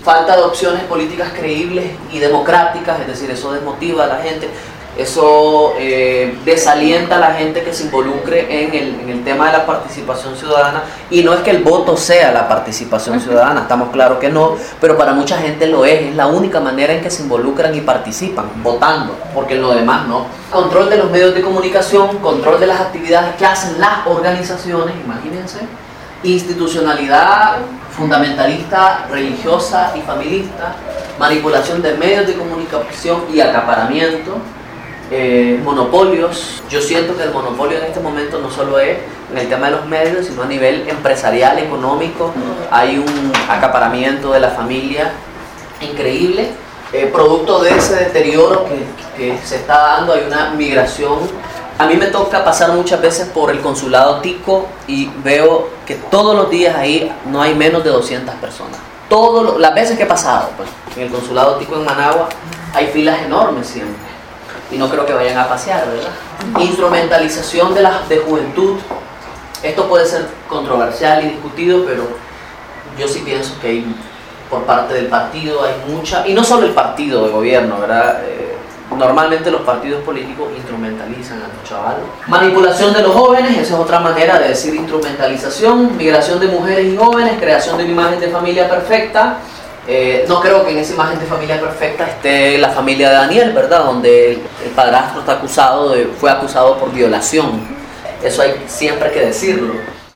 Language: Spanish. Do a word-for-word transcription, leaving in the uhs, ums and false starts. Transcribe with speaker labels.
Speaker 1: falta de opciones políticas creíbles y democráticas, es decir, eso desmotiva a la gente, eso eh, desalienta a la gente que se involucre en el, en el tema de la participación ciudadana, y no es que el voto sea la participación ciudadana, estamos claros que no, pero para mucha gente lo es, es la única manera en que se involucran y participan, votando, porque en lo demás no. Control de los medios de comunicación, control de las actividades que hacen las organizaciones, imagínense, institucionalidad fundamentalista, religiosa y familista, manipulación de medios de comunicación y acaparamiento, eh, monopolios. Yo siento que el monopolio en este momento no solo es en el tema de los medios, sino a nivel empresarial, económico. Hay un acaparamiento de la familia increíble, eh, producto de ese deterioro que, que se está dando. Hay una migración. A mí me toca pasar muchas veces por el consulado tico y veo que todos los días ahí no hay menos de doscientas personas. Todas las veces que he pasado, pues, en el consulado tico en Managua hay filas enormes siempre. Y no creo que vayan a pasear, ¿verdad? Instrumentalización de la de juventud. Esto puede ser controversial y discutido, pero yo sí pienso que hay, por parte del partido, hay mucha, y no solo el partido de gobierno, ¿verdad? Eh, Normalmente los partidos políticos instrumentalizan a los chavalos. Manipulación de los jóvenes, esa es otra manera de decir instrumentalización. Migración de mujeres y jóvenes, creación de una imagen de familia perfecta. Eh, no creo que en esa imagen de familia perfecta esté la familia de Daniel, ¿verdad? Donde el, el padrastro está acusado de, fue acusado por violación. Eso hay siempre que decirlo.